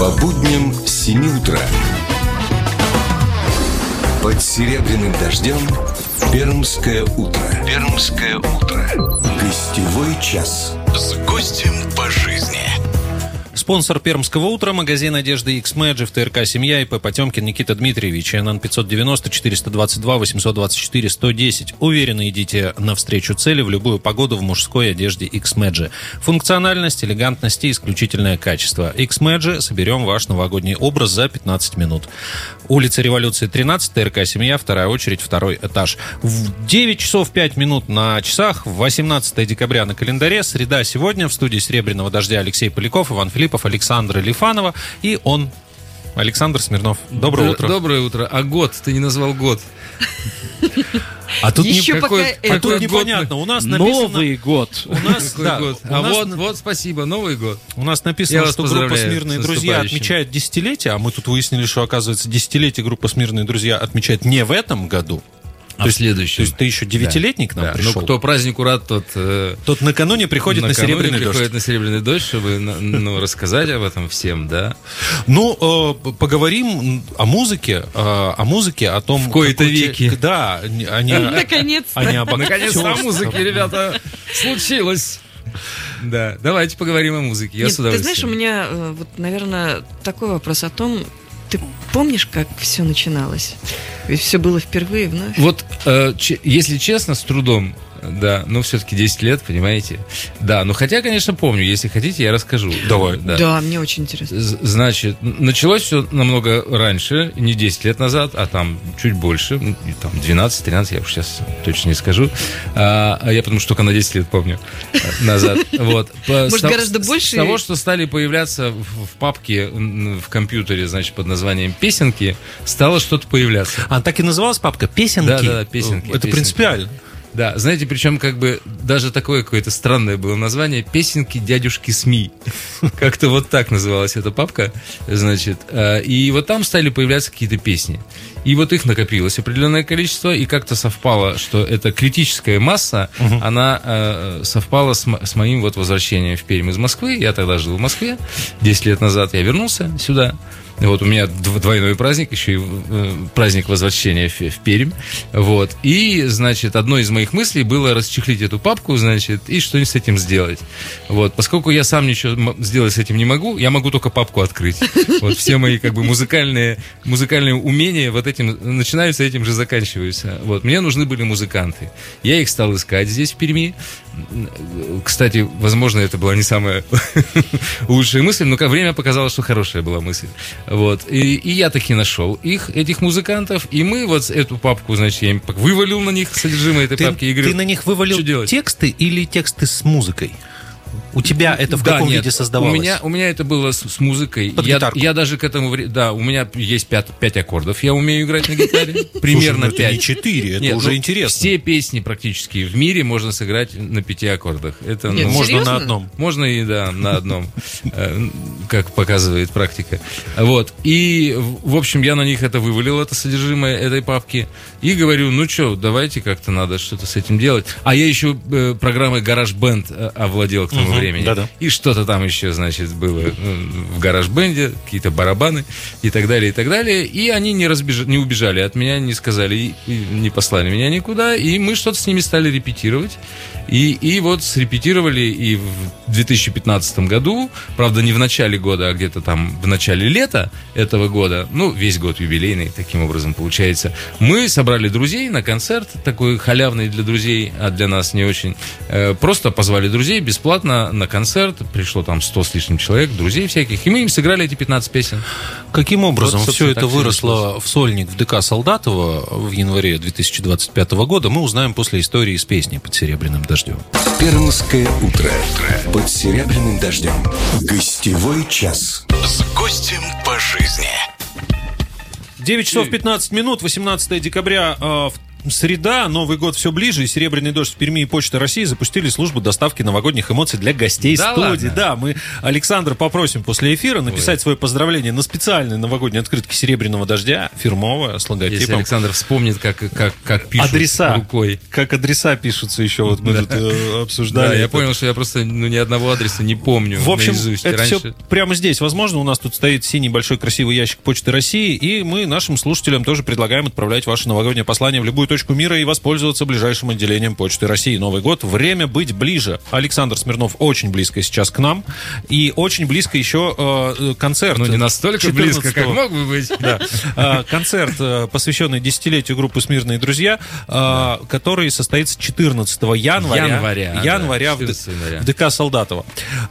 По будням с 7 утра под серебряным дождем Пермское утро. Пермское утро. Гостевой час с гостем по жизни. Спонсор Пермского утра — магазин одежды X-Magic в ТРК «Семья», ИП Потемкин Никита Дмитриевич, НН 590 422 824 110. Уверенно идите навстречу цели в любую погоду в мужской одежде X-Magic. Функциональность, элегантность и исключительное качество. X-Magic. Соберем ваш новогодний образ за 15 минут. Улица Революции 13, ТРК «Семья», вторая очередь, второй этаж. В 9 часов 5 минут на часах, 18 декабря на календаре, среда сегодня. В студии «Серебряного дождя» Алексей Поляков, Иван Филиппов, Александра Лифанова и он, Александр Смирнов. Доброе утро. Доброе утро. А год? Ты не назвал год. А тут еще какой непонятно. У нас написано... Новый год. У нас, да, год. Вот, спасибо, Новый год. У нас написано, что группа «Смирные друзья» отмечает десятилетие, а мы тут выяснили, что, оказывается, десятилетие группа «Смирные друзья» отмечает не в этом году, в следующем. То есть ты еще девятилетний к нам пришел? Ну, кто празднику рад, тот накануне приходит на «Серебряный дождь». Приходит на «Серебряный дождь», чтобы рассказать об этом всем, да? Ну, поговорим о музыке, о том... В кои-то веки. Да, наконец-то. Наконец-то о музыке, ребята, случилось. Да, давайте поговорим о музыке, я с удовольствием. Ты знаешь, у меня, вот, наверное, такой вопрос о том, ты помнишь, как все начиналось? Ведь все было впервые, вновь. Вот, если честно, с трудом. Да, но все-таки 10 лет, понимаете? Да, ну хотя, конечно, помню. Если хотите, я расскажу. Давай. Да, мне очень интересно. Значит, началось все намного раньше, не 10 лет назад, а там чуть больше, там 12-13, я уж сейчас точно не скажу. Я потому что только на 10 лет помню назад. Вот. Может, гораздо больше? С того, что стали появляться в папке в компьютере, значит, под названием «Песенки», стало что-то появляться. А так и называлась папка «Песенки»? Да, «Песенки». Это принципиально. Да, знаете, причем как бы даже такое какое-то странное было название — «Песенки дядюшки СМИ». Как-то вот так называлась эта папка, значит. И вот там стали появляться какие-то песни. И вот их накопилось определенное количество, и как-то совпало, что эта критическая масса, она совпала с моим вот возвращением в Пермь из Москвы. Я тогда жил в Москве, 10 лет назад я вернулся сюда. Вот у меня двойной праздник, еще и праздник возвращения в Пермь. Вот. И, значит, одной из моих мыслей было расчехлить эту папку, значит, и что-нибудь с этим сделать. Вот. Поскольку я сам ничего сделать с этим не могу, я могу только папку открыть. Вот. Все мои как бы музыкальные умения вот этим начинаются, этим же заканчиваются. Вот. Мне нужны были музыканты. Я их стал искать здесь, в Перми. Кстати, возможно, это была не самая лучшая мысль, но время показало, что хорошая была мысль. Вот. И я таки нашел этих музыкантов, и мы вот эту папку, значит, я им вывалил на них содержимое этой папки и говорю: ты на них вывалил тексты или тексты с музыкой? У тебя это в каком виде создавалось? У меня это было с музыкой. Я даже к этому... Да, у меня есть 5 аккордов. Я умею играть на гитаре. Примерно 5. Это не 4, это уже интересно. Все песни практически в мире можно сыграть на 5 аккордах. Это можно на одном. Можно и, да, на одном, как показывает практика. Вот. И, в общем, я на них это вывалил, это содержимое этой папки. И говорю, ну что, давайте как-то надо что-то с этим делать. А я еще программой GarageBand овладел к тому времени. Да-да. И что-то там еще, значит, было в GarageBand, какие-то барабаны и так далее, и так далее. И они не убежали от меня, не сказали, и не послали меня никуда. И мы что-то с ними стали репетировать. И вот срепетировали и в 2015 году, правда, не в начале года, а где-то там в начале лета этого года, ну, весь год юбилейный, таким образом получается, мы собрали друзей на концерт, такой халявный для друзей, а для нас не очень. Просто позвали друзей бесплатно на концерт, пришло там 100 с лишним человек, друзей всяких, и мы им сыграли эти 15 песен. Каким образом вот, все это выросло в сольник в ДК Солдатова в январе 2025 года, мы узнаем после истории с песней «Под серебряным дождем». Пермское утро под серебряным дождем. Гостевой час с гостем по жизни. 9 часов 15 минут, 18 декабря, среда, Новый год все ближе, и «Серебряный дождь» в Перми и «Почта России» запустили службу доставки новогодних эмоций для гостей Да студии. ладно? Да, мы Александра попросим после эфира написать свое поздравление на специальной новогодней открытке «Серебряного дождя», фирмовая, с логотипом. Если Александр вспомнит, как пишут Адреса. рукой. Как адреса пишутся еще, вот мы тут обсуждали. Да, я это. понял, что я просто ни одного адреса не помню В общем, наизусть. это Раньше... все прямо здесь возможно. У нас тут стоит синий большой красивый ящик Почты России, и мы нашим слушателям тоже предлагаем отправлять ваше новогоднее послание в любую точку мира и воспользоваться ближайшим отделением Почты России. Новый год, время быть ближе. Александр Смирнов очень близко сейчас к нам, и очень близко еще концерт. Ну, не настолько близко, как мог бы быть. Да. Концерт, посвященный десятилетию группы «Смирные друзья», который состоится 14 января в ДК Солдатова.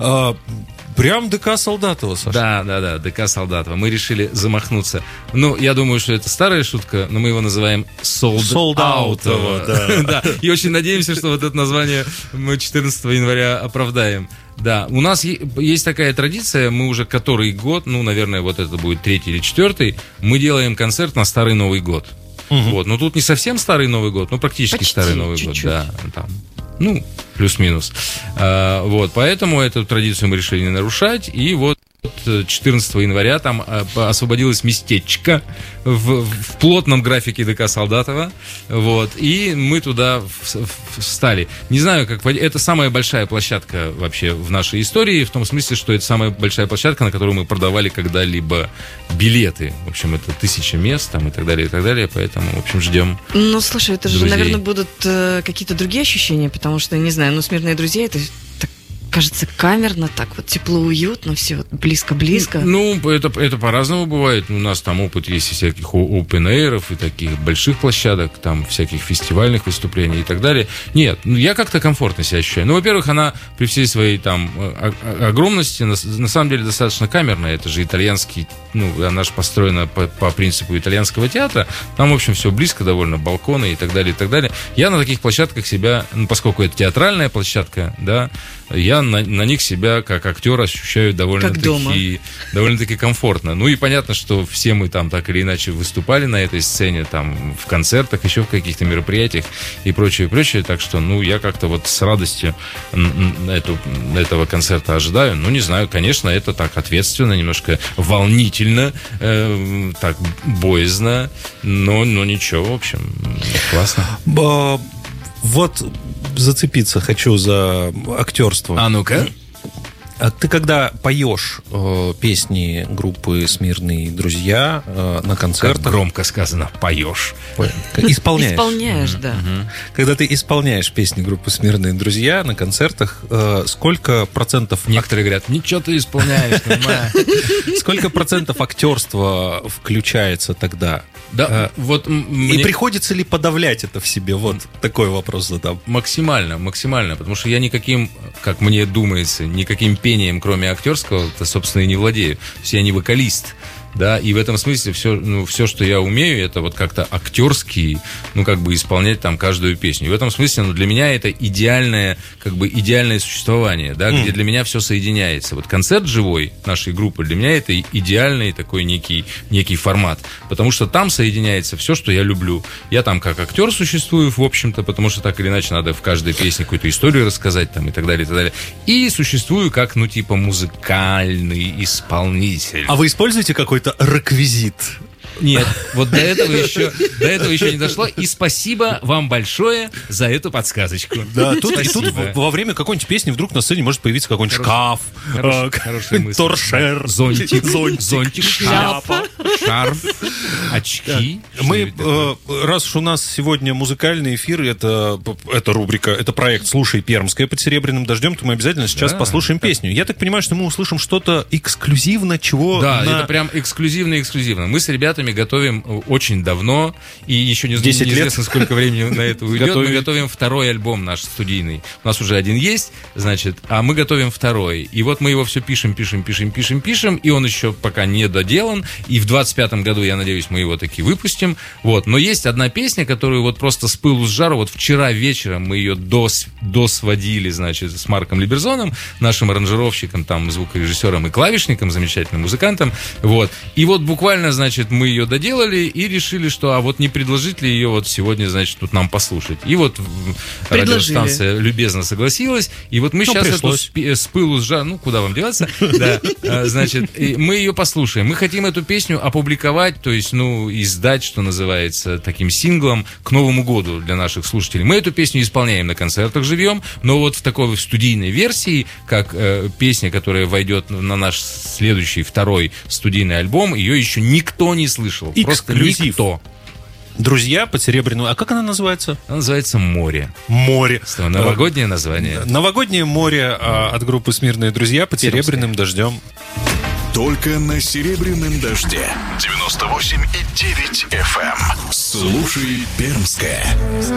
Прям ДК Солдатова, Саша. Да, ДК Солдатова. Мы решили замахнуться. Ну, я думаю, что это старая шутка, но мы его называем Солдаутово. Да. И очень надеемся, что вот это название мы 14 января оправдаем. Да, у нас есть такая традиция, мы уже который год, ну, наверное, вот это будет 3-й или 4-й, мы делаем концерт на Старый Новый год. Вот, но тут не совсем Старый Новый год, но практически почти, Старый Новый чуть-чуть. год. Да, там, ну, плюс-минус. Вот, поэтому эту традицию мы решили не нарушать, и вот 14 января там освободилось местечко в плотном графике ДК Солдатова, вот, и мы туда встали. Не знаю, как это самая большая площадка вообще в нашей истории, в том смысле, что это самая большая площадка, на которую мы продавали когда-либо билеты. В общем, это 1000 мест там, и так далее, поэтому, в общем, ждем. Ну, слушай, это же, друзей. наверное, будут какие-то другие ощущения, потому что, не знаю, «Смирные друзья» — это так, кажется, камерно, так вот тепло, уютно, все вот близко-близко. Ну, это по-разному бывает. У нас там опыт есть и всяких open-air'ов, и таких больших площадок, там всяких фестивальных выступлений и так далее. Нет, я как-то комфортно себя ощущаю. Ну, во-первых, она при всей своей там огромности на самом деле достаточно камерная. Это же итальянский, ну, она же построена по принципу итальянского театра. Там, в общем, все близко довольно, балконы и так далее, и так далее. Я на таких площадках себя, ну, поскольку это театральная площадка, да, я на них себя как актер ощущаю довольно-таки комфортно. Ну и понятно, что все мы там так или иначе выступали на этой сцене, там в концертах, еще в каких-то мероприятиях и прочее. Так что, ну, я как-то вот с радостью этого концерта ожидаю. Ну, не знаю, конечно, это так ответственно, немножко волнительно, так боязно, но ничего, в общем, классно. Вот зацепиться хочу за актерство. А ну-ка. А ты когда поешь песни группы «Смирные друзья» на концертах... Как громко сказано, поешь. Исполняешь, да. Когда ты исполняешь песни группы «Смирные друзья» на концертах, сколько процентов... Некоторые говорят, ничего ты исполняешь, нормально. Сколько процентов актерства включается тогда? Да, вот и приходится ли подавлять это в себе? Вот такой вопрос задам. Максимально, потому что я никаким, как мне думается, никаким пением, кроме актерского-то, собственно, и не владею. То есть я не вокалист. Да, и в этом смысле все, что я умею, это вот как-то актерски, как бы исполнять там каждую песню. И в этом смысле, для меня это идеальное существование, да, где для меня все соединяется. Вот концерт живой нашей группы для меня это идеальный такой некий формат, потому что там соединяется все, что я люблю. Я там как актер существую, в общем-то, потому что так или иначе надо в каждой песне какую-то историю рассказать там и так далее, и так далее. И существую как, музыкальный исполнитель. А вы используете какой-то реквизит? Нет, вот до этого еще не дошло. И спасибо вам большое за эту подсказочку. Да, тут во время какой-нибудь песни вдруг на сцене может появиться какой-нибудь шкаф, торшер, зонтик, шляпа, шарф, очки. Мы, раз уж у нас сегодня музыкальный эфир, это рубрика, это проект «Слушай Пермское» под «Серебряным дождем», то мы обязательно сейчас послушаем песню. Я так понимаю, что мы услышим что-то эксклюзивно, чего... Да, это прям эксклюзивно. Мы с ребятами готовим очень давно, и еще неизвестно, сколько времени на это уйдет. Мы готовим второй альбом наш студийный. У нас уже один есть, а мы готовим второй. И вот мы его все пишем, и он еще пока не доделан. И в 25-м году, я надеюсь, мы его таки выпустим. Вот. Но есть одна песня, которую вот просто с пылу с жару, вот вчера вечером мы ее досводили, с Марком Либерзоном, нашим аранжировщиком, там, звукорежиссером и клавишником, замечательным музыкантом. Вот. И вот буквально, мы ее доделали и решили, что а вот не предложить ли ее вот сегодня, значит, тут нам послушать. И вот радиостанция любезно согласилась. И вот мы сейчас эту с пылу с жару, ну, куда вам деваться, да, значит, мы ее послушаем. Мы хотим эту песню опубликовать, то есть, ну, издать, что называется, таким синглом к Новому году для наших слушателей. Мы эту песню исполняем на концертах живьем, но вот в такой студийной версии, как песня, которая войдет на наш следующий, второй студийный альбом, ее еще никто не слышал. Эксклюзив. Просто никто. Друзья по Серебряному... А как она называется? Она называется «Море». «Море». Новогоднее название. Новогоднее море от группы «Смирные друзья» под серебряным дождем. Только на Серебряном дожде. 98,9 FM. Слушай Пермское.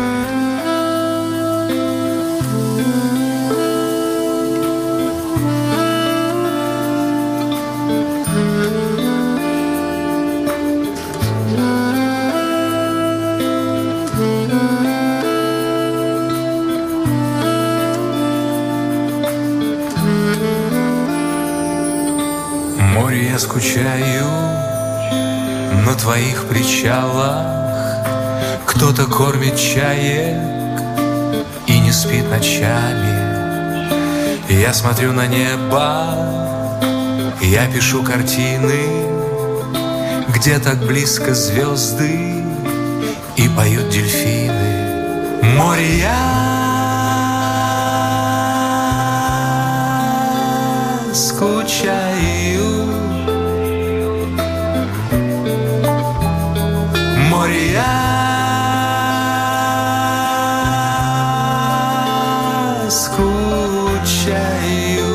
Море, я скучаю на твоих причалах. Кто-то кормит чаек и не спит ночами. Я смотрю на небо, я пишу картины, где так близко звезды и поют дельфины. Море, я скучаю. Море, я скучаю.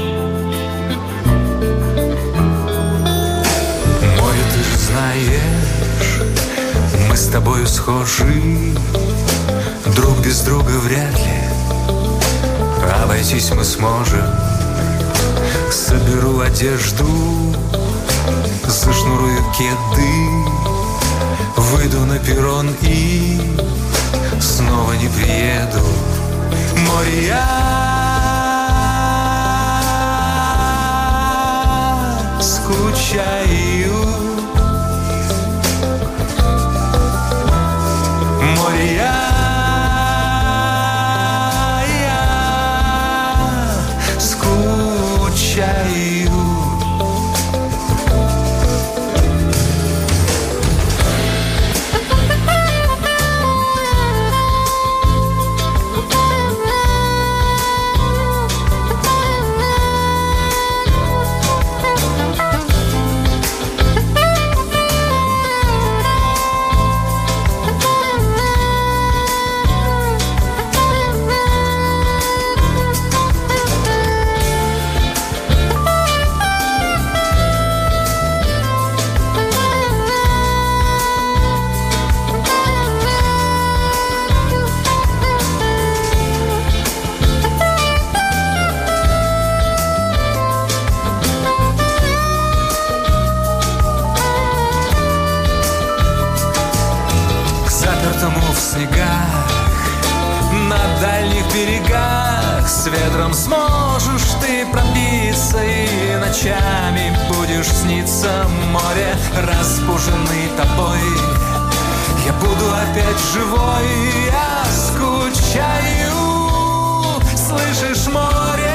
Море, ты же знаешь, мы с тобою схожи. Друг без друга вряд ли обойтись мы сможем. Соберу одежду, зашнурую кеды, выйду на перрон и снова не приеду. Море, я скучаю. Море, я скучаю. С ветром сможешь ты пробиться, и ночами будешь сниться море, разбуженный тобой. Я буду опять живой, я скучаю, слышишь, море?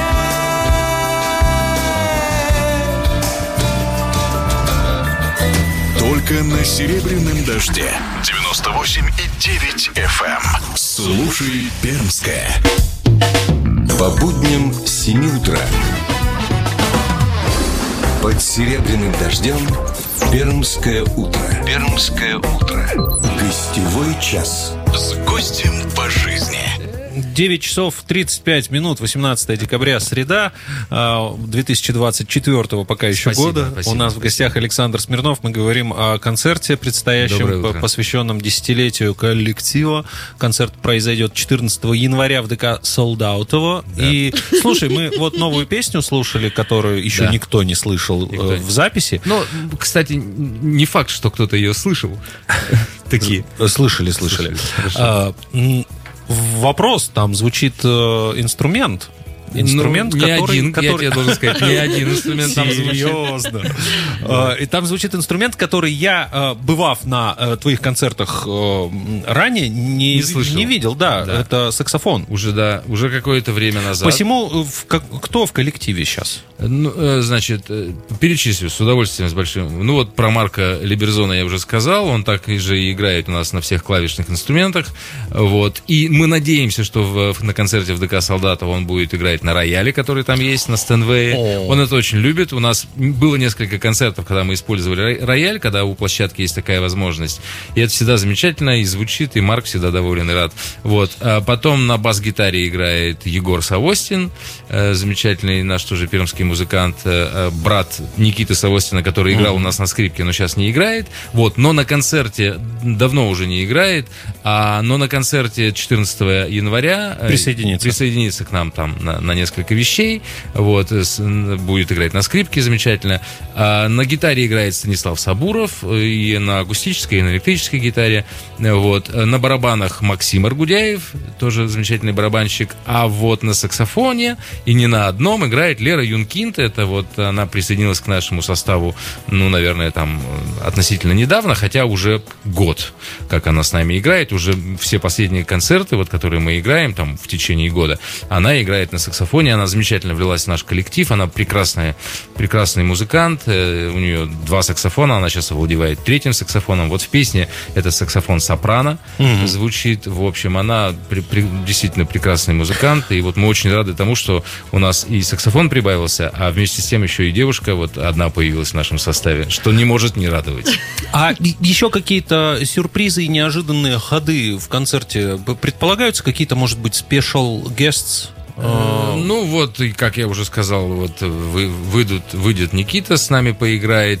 Только на Серебряном дожде. 98,9 FM. Слушай Пермское. По будням с 7 утра. Под серебряным дождем Пермское утро. Пермское утро. Гостевой час с гостем по жизни. 9 часов 35 минут, 18 декабря, среда 2024 пока еще года. У нас в гостях Александр Смирнов. Мы говорим о концерте предстоящем, посвященном десятилетию коллектива. Концерт произойдет 14 января в ДК Солдаутово. Да. И, слушай, мы вот новую песню слушали, которую еще никто не слышал в записи. Ну, кстати, не факт, что кто-то ее слышал. Такие. Слышали. Вопрос, там звучит инструмент. инструмент, не который... один, я тебе должен сказать, не один инструмент там звучит. Серьезно. И там звучит инструмент, который я, бывав на твоих концертах ранее, не видел. Да, это саксофон. Уже какое-то время назад. Посему, кто в коллективе сейчас? Значит, перечислю с удовольствием, с большим. Ну вот про Марка Либерзона я уже сказал, он так же играет у нас на всех клавишных инструментах. Вот. И мы надеемся, что на концерте в ДК Солдатов он будет играть на рояле, который там есть, на Стэнвее. Он это очень любит. У нас было несколько концертов, когда мы использовали рояль, когда у площадки есть такая возможность. И это всегда замечательно, и звучит, и Марк всегда доволен и рад. Вот. А потом на бас-гитаре играет Егор Савостин, замечательный наш тоже пермский музыкант, брат Никиты Савостина, который играл у нас на скрипке, но сейчас не играет. Вот. Но на концерте давно уже не играет, но на концерте 14 января присоединится к нам там на несколько вещей. Вот. Будет играть на скрипке замечательно. На гитаре играет Станислав Сабуров, и на акустической, и на электрической гитаре. Вот. На барабанах Максим Аргудяев, тоже замечательный барабанщик. А вот на саксофоне, и не на одном, играет Лера Юнкинт. Это вот она присоединилась к нашему составу, наверное, там относительно недавно, хотя уже год, как она с нами играет. Уже все последние концерты, вот, которые мы играем там в течение года, она играет на саксофоне. Она замечательно влилась в наш коллектив. Она прекрасный музыкант. У нее 2 саксофона. Она сейчас овладевает 3-м саксофоном. Вот в песне это саксофон сопрано звучит. В общем, она действительно прекрасный музыкант. И вот мы очень рады тому, что у нас и саксофон прибавился, а вместе с тем еще и девушка вот одна появилась в нашем составе, что не может не радовать. А еще какие-то сюрпризы и неожиданные ходы в концерте предполагаются? Какие-то, может быть, special guests? Ну вот, как я уже сказал, вот выйдет Никита, с нами поиграет.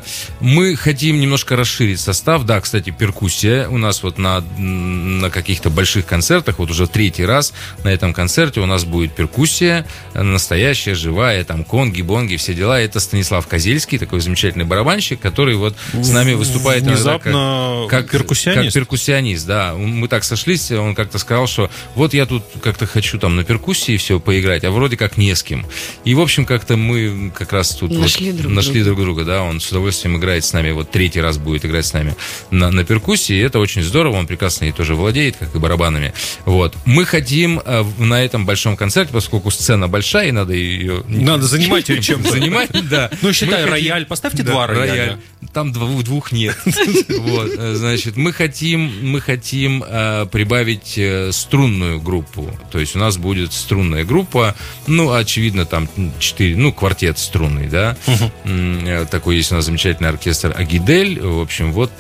Мы хотим немножко расширить состав. Да, кстати, перкуссия у нас вот на каких-то больших концертах, вот уже 3-й раз на этом концерте у нас будет перкуссия настоящая, живая, там конги, бонги, все дела. Это Станислав Козельский, такой замечательный барабанщик, который вот с нами выступает внезапно как перкуссионист. Как перкуссионист, да. Мы так сошлись, он как-то сказал, что вот я тут как-то хочу там на перкуссии и все поиграть, а вроде как не с кем. И, в общем, как-то мы как раз тут нашли друг друга, да, он с удовольствием играет с нами, вот 3-й раз будет играть с нами на перкуссии, и это очень здорово, он прекрасно и тоже владеет, как и барабанами. Вот. Мы хотим на этом большом концерте, поскольку сцена большая, и надо ее... Надо занимать ее чем-то. Занимать, да. Ну, считай, рояль, поставьте 2 рояля. Там 2 нет. Вот, значит, мы хотим прибавить струнную группу, то есть у нас будет струнная группа, очевидно, там 4, квартет струнный, да. Такой есть у нас замечательный оркестр Агидель. В общем, вот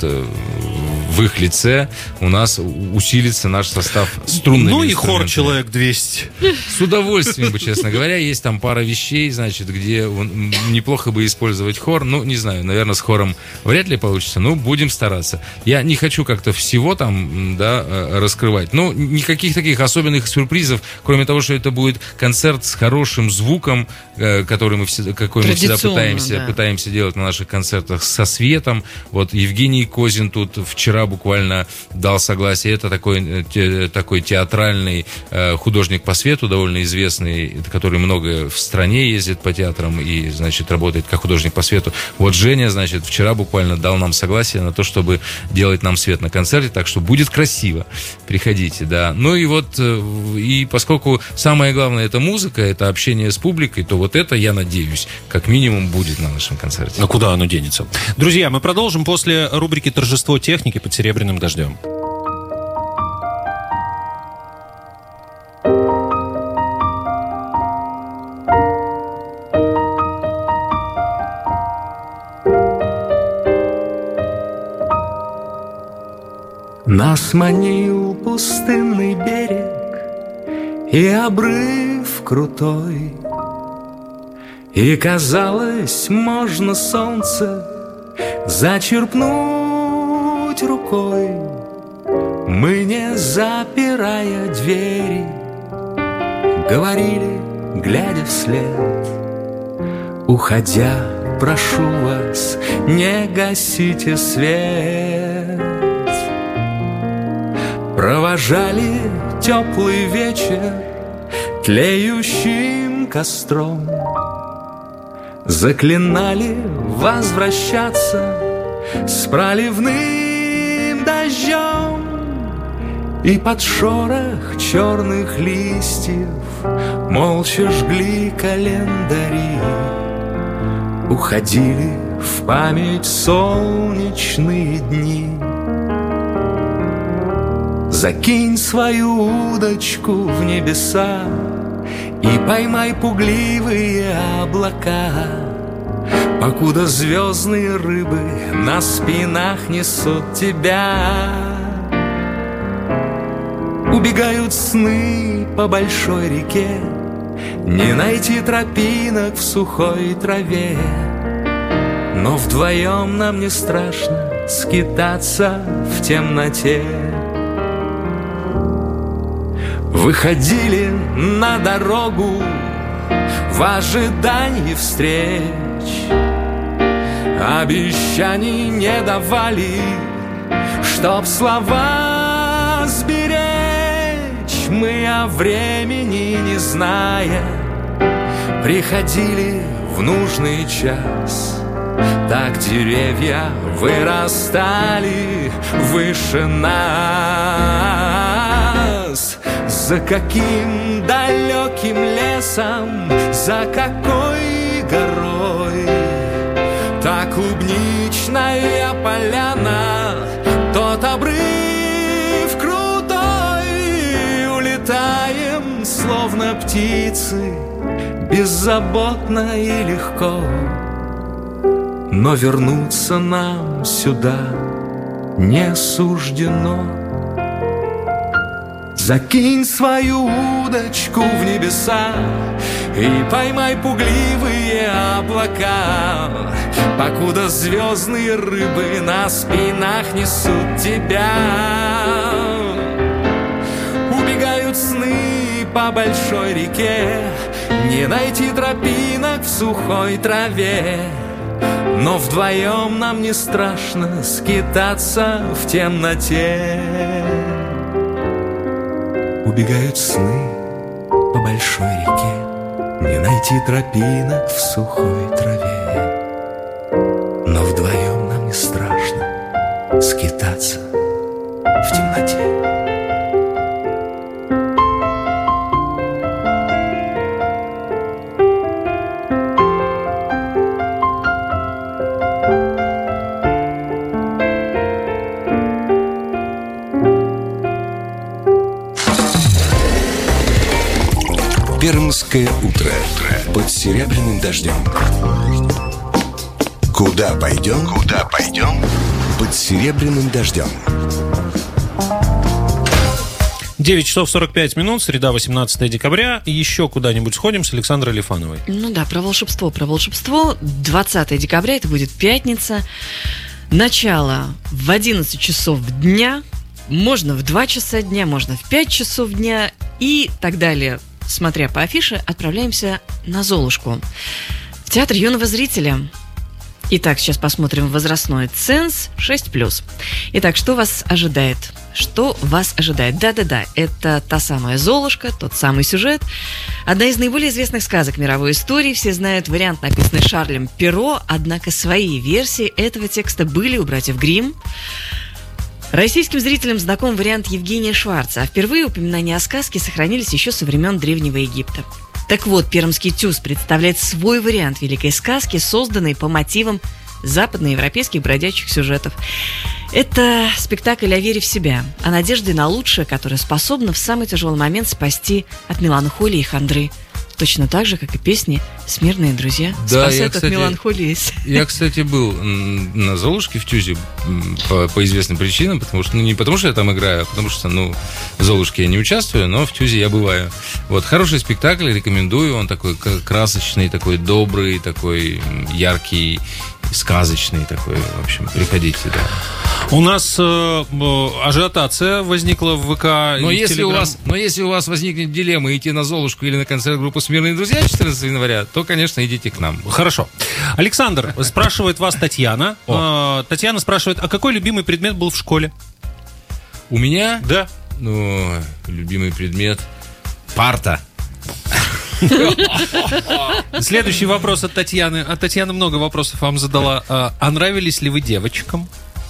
в их лице у нас усилится наш состав струнными и хор человек 200. С удовольствием бы, честно говоря. Есть там пара вещей, значит, где неплохо бы использовать хор. Не знаю, наверное, с хором вряд ли получится, но будем стараться. Я не хочу как-то всего там, да, раскрывать. Никаких таких особенных сюрпризов, кроме того, что это будет концерт с хорошим звуком, какой мы всегда пытаемся делать на наших концертах, со светом. Вот Евгений Козин тут вчера буквально дал согласие. Это такой театральный художник по свету, довольно известный, который много в стране ездит по театрам и, значит, работает как художник по свету. Вот Женя, значит, вчера буквально дал нам согласие на то, чтобы делать нам свет на концерте, так что будет красиво. Приходите, да. И поскольку самое главное это музыка, это общение с публикой, то вот это, я надеюсь, как минимум будет на нашем концерте. А куда оно денется? Друзья, мы продолжим после рубрики «Торжество техники» под серебряным дождем. Нас манил пустынный берег и обрыв крутой, и казалось, можно солнце зачерпнуть рукой. Мы, не запирая двери, говорили, глядя вслед: уходя, прошу вас, не гасите свет. Провожали теплый вечер тлеющим костром заклинали возвращаться с проливным дождем, и под шорох черных листьев молча жгли календари. Уходили в память солнечные дни. Закинь свою удочку в небеса и поймай пугливые облака, покуда звездные рыбы на спинах несут тебя. Убегают сны по большой реке, не найти тропинок в сухой траве, но вдвоем нам не страшно скитаться в темноте. Выходили на дорогу в ожидании встреч, обещаний не давали, чтоб слова сберечь. Мы о времени не зная приходили в нужный час. Так деревья вырастали выше нас. За каким далеким лесом, за какой горой та клубничная поляна, тот обрыв крутой. Улетаем, словно птицы, беззаботно и легко, но вернуться нам сюда не суждено. Закинь свою удочку в небеса и поймай пугливые облака, покуда звездные рыбы на спинах несут тебя. Убегают сны по большой реке, не найти тропинок в сухой траве, но вдвоем нам не страшно скитаться в темноте. Убегают сны по большой реке, не найти тропинок в сухой траве, но вдвоем нам не страшно скитаться в темноте. Пермское утро под серебряным дождем. Куда пойдем? Куда пойдем? Под серебряным дождем. 9 часов 45 минут, среда, 18 декабря. Еще куда-нибудь сходим с Александрой Лифановой. Ну да, про волшебство. 20 декабря, это будет пятница. Начало в 11 часов дня. Можно в 2 часа дня, можно в 5 часов дня и так далее. Смотря по афише, отправляемся на Золушку, в театр юного зрителя. Итак, сейчас посмотрим возрастной ценз 6+. Итак, что вас ожидает? Что вас ожидает? Да-да-да, это та самая Золушка, тот самый сюжет. Одна из наиболее известных сказок мировой истории. Все знают вариант, написанный Шарлем Перро, однако свои версии этого текста были у братьев Гримм. Российским зрителям знаком вариант Евгения Шварца, а впервые упоминания о сказке сохранились еще со времен Древнего Египта. Так вот, Пермский ТЮЗ представляет свой вариант великой сказки, созданной по мотивам западноевропейских бродячих сюжетов. Это спектакль о вере в себя, о надежде на лучшее, которая способна в самый тяжелый момент спасти от меланхолии и хандры. Точно так же, как и песни «Смирные друзья» спасают от меланхолии. Я, кстати, был на Золушке в ТЮЗе по известным причинам, потому что, не потому что я там играю, а потому что, в Золушке я не участвую, но в ТЮЗе я бываю. Вот, хороший спектакль, рекомендую, он такой красочный, такой добрый, такой яркий, сказочный такой, в общем, приходите, да. У нас ажиотация возникла в ВК. Но если у вас возникнет дилемма идти на Золушку или на концерт группы «Смирные друзья» 14 января, то, конечно, идите к нам. Хорошо. Александр, спрашивает вас Татьяна. Татьяна спрашивает, а какой любимый предмет был в школе? У меня? Да. Любимый предмет парта. Следующий вопрос от Татьяны. А Татьяна много вопросов вам задала. А нравились ли вы девочкам?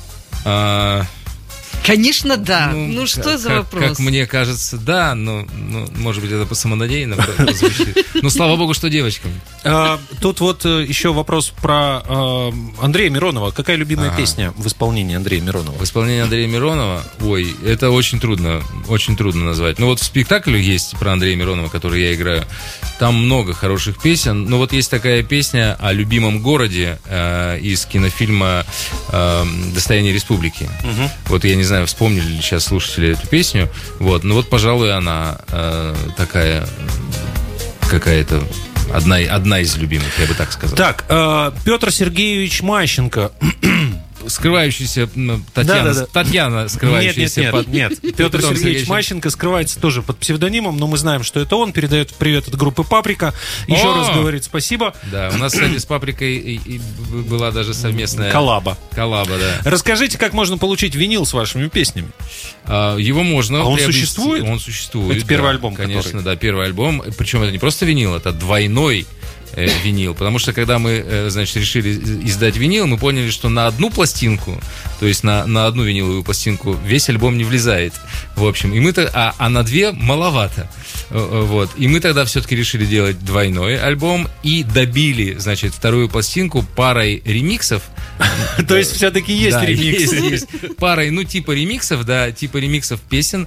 Конечно, да. Ну, что за вопрос? Как мне кажется, да, но может быть, это по самонадеянно звучит. Ну, слава богу, что девочкам. Тут вот еще вопрос про Андрея Миронова. Какая любимая песня в исполнении Андрея Миронова? В исполнении Андрея Миронова, ой, это очень трудно назвать. Ну, вот в спектакле есть про Андрея Миронова, который я играю. Там много хороших песен. Но вот есть такая песня о любимом городе из кинофильма «Достояние республики». Вот я не знаю, вспомнили ли сейчас слушатели эту песню. Вот, ну вот, пожалуй, она такая какая-то одна из любимых, я бы так сказал. Так, Петр Сергеевич Мащенко. Скрывающийся Татьяна, скрывающаяся Нет. Петр Сергеевич Мащенко скрывается тоже под псевдонимом, но мы знаем, что это он. Передает привет от группы «Паприка». Еще раз говорит спасибо. Да, у нас, кстати, с «Паприкой» и была даже совместная... Коллаба, да. Расскажите, как можно получить винил с вашими песнями? Его можно... А он существует? Он существует. Это первый альбом, конечно, который... да, первый альбом. Причем это не просто винил, это двойной винил, потому что когда мы, значит, решили издать винил, мы поняли, что на одну пластинку, то есть на одну виниловую пластинку весь альбом не влезает, в общем, и а на две маловато, вот, и мы тогда все-таки решили делать двойной альбом и добили, значит, вторую пластинку парой ремиксов. То есть все-таки есть ремиксы? Есть парой, типа ремиксов песен,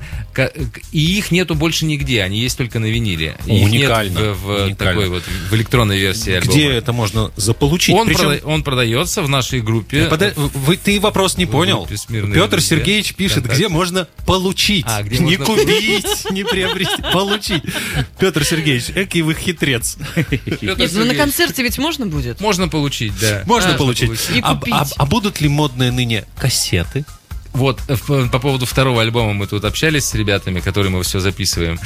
и их нету больше нигде, они есть только на виниле. Уникально. Их нет в такой вот, в электронной версии альбома. Где это можно заполучить? Он продается в нашей группе. Ты вопрос не понял. Петр Сергеевич пишет, где можно получить. Не купить, не приобрести, получить. Петр Сергеевич, экий вы хитрец. Нет, ну на концерте ведь можно будет? Можно получить, да. Можно получить. И купить. А будут ли модные ныне кассеты? Вот, по поводу второго альбома мы тут общались с ребятами, которые мы все записываем.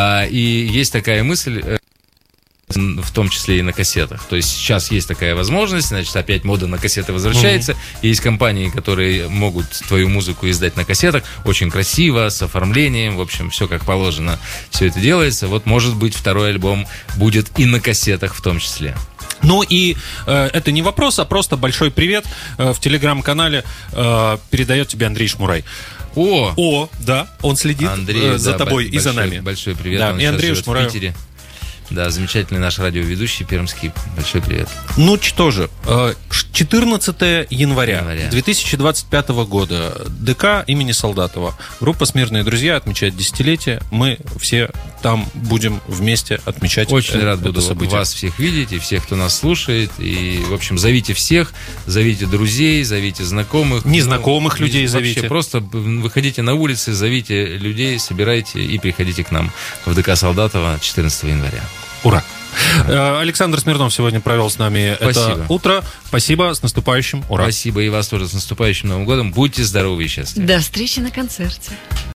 И есть такая мысль... в том числе и на кассетах. То есть сейчас есть такая возможность, значит, опять мода на кассеты возвращается. Есть компании, которые могут твою музыку издать на кассетах. Очень красиво, с оформлением, в общем, все как положено. Все это делается. Вот, может быть, второй альбом будет и на кассетах в том числе. Ну и это не вопрос, а просто большой привет. В телеграм-канале передает тебе Андрей Шмурай. Да, он следит за тобой и за нами. Большой привет, да, он и сейчас Андрею живет Шмураю. в Питере. Да, замечательный наш радиоведущий пермский. Большой привет. Ну что же, 14 января 2025 года ДК имени Солдатова. Группа «Смирные друзья» отмечает десятилетие. Мы все там будем вместе отмечать Очень рад это буду событие. вас всех видеть и всех, кто нас слушает. И, в общем, зовите всех, зовите друзей, зовите знакомых. Незнакомых людей зовите. Вообще, просто выходите на улицы, зовите людей, собирайте и приходите к нам в ДК Солдатова 14 января. Ура! Александр Смирнов сегодня провел с нами это утро. Спасибо, с наступающим. Ура! Спасибо и вас тоже с наступающим Новым годом. Будьте здоровы и счастливы. До встречи на концерте.